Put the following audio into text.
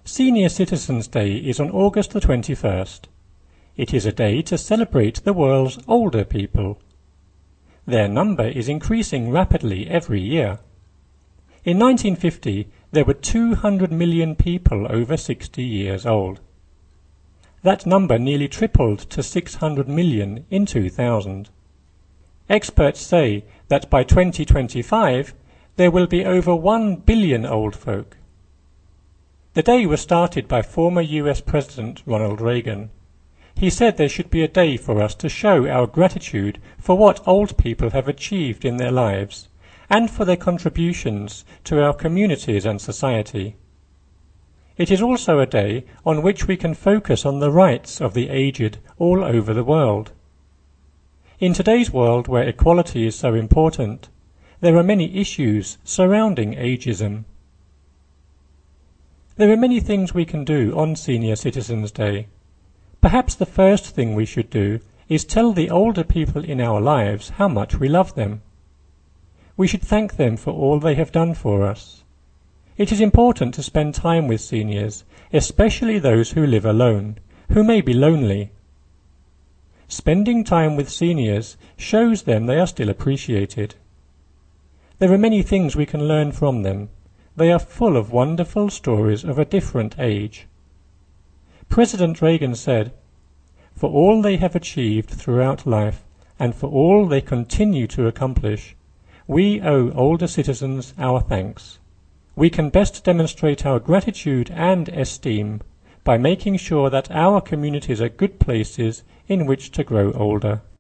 Senior Citizens' Day is on August the 21st. It is a day to celebrate the world's older people. Their number is increasing rapidly every year. In 1950, there were 200 million people over 60 years old. That number nearly tripled to 600 million in 2000. Experts say that by 2025, there will be over 1 billion old folk. The day was started by former US President Ronald Reagan. He said there should be a day for us to show our gratitude for what old people have achieved in their lives and for their contributions to our communities and society. It is also a day on which we can focus on the rights of the aged all over the world. In today's world where equality is so important, there are many issues surrounding ageism. There are many things we can do on Senior Citizens' Day. Perhaps the first thing we should do is tell the older people in our lives how much we love them. We should thank them for all they have done for us. It is important to spend time with seniors, especially those who live alone, who may be lonely. Spending time with seniors shows them they are still appreciated. There are many things we can learn from them. They are full of wonderful stories of a different age. President Reagan said, "For all they have achieved throughout life and for all they continue to accomplish, we owe older citizens our thanks. We can best demonstrate our gratitude and esteem by making sure that our communities are good places in which to grow older."